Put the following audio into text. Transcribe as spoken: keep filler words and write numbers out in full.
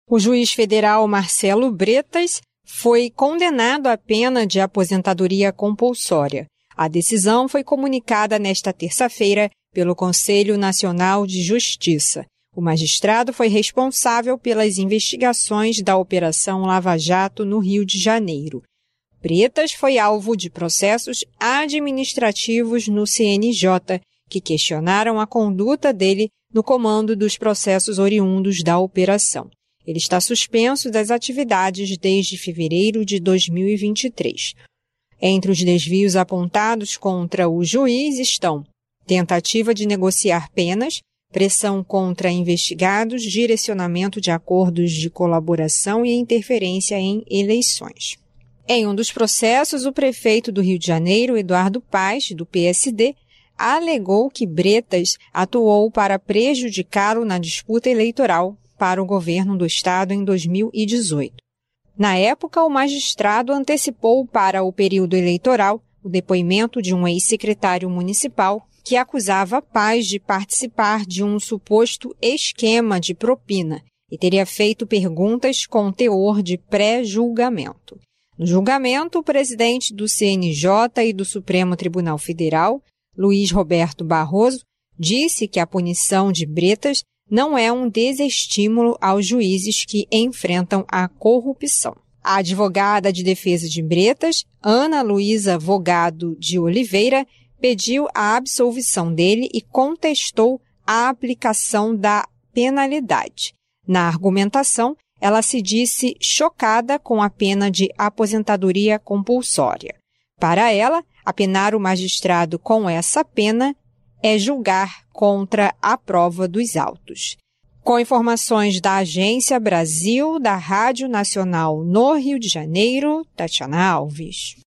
O juiz federal Marcelo Bretas foi condenado à pena de aposentadoria compulsória. A decisão foi comunicada nesta terça-feira pelo Conselho Nacional de Justiça. O magistrado foi responsável pelas investigações da Operação Lava Jato no Rio de Janeiro. Bretas foi alvo de processos administrativos no C N J, que questionaram a conduta dele no comando dos processos oriundos da operação. Ele está suspenso das atividades desde fevereiro de dois mil e vinte e três. Entre os desvios apontados contra o juiz estão tentativa de negociar penas, pressão contra investigados, direcionamento de acordos de colaboração e interferência em eleições. Em um dos processos, o prefeito do Rio de Janeiro, Eduardo Paes, do P S D, alegou que Bretas atuou para prejudicá-lo na disputa eleitoral para o governo do estado em dois mil e dezoito. Na época, o magistrado antecipou para o período eleitoral o depoimento de um ex-secretário municipal que acusava Paes de participar de um suposto esquema de propina e teria feito perguntas com teor de pré-julgamento. No julgamento, o presidente do C N J e do Supremo Tribunal Federal, Luiz Roberto Barroso, disse que a punição de Bretas não é um desestímulo aos juízes que enfrentam a corrupção. A advogada de defesa de Bretas, Ana Luísa Vogado de Oliveira, pediu a absolvição dele e contestou a aplicação da penalidade. Na argumentação, ela se disse chocada com a pena de aposentadoria compulsória. Para ela, apenar o magistrado com essa pena é julgar contra a prova dos autos. Com informações da Agência Brasil, da Rádio Nacional no Rio de Janeiro, Tatiana Alves.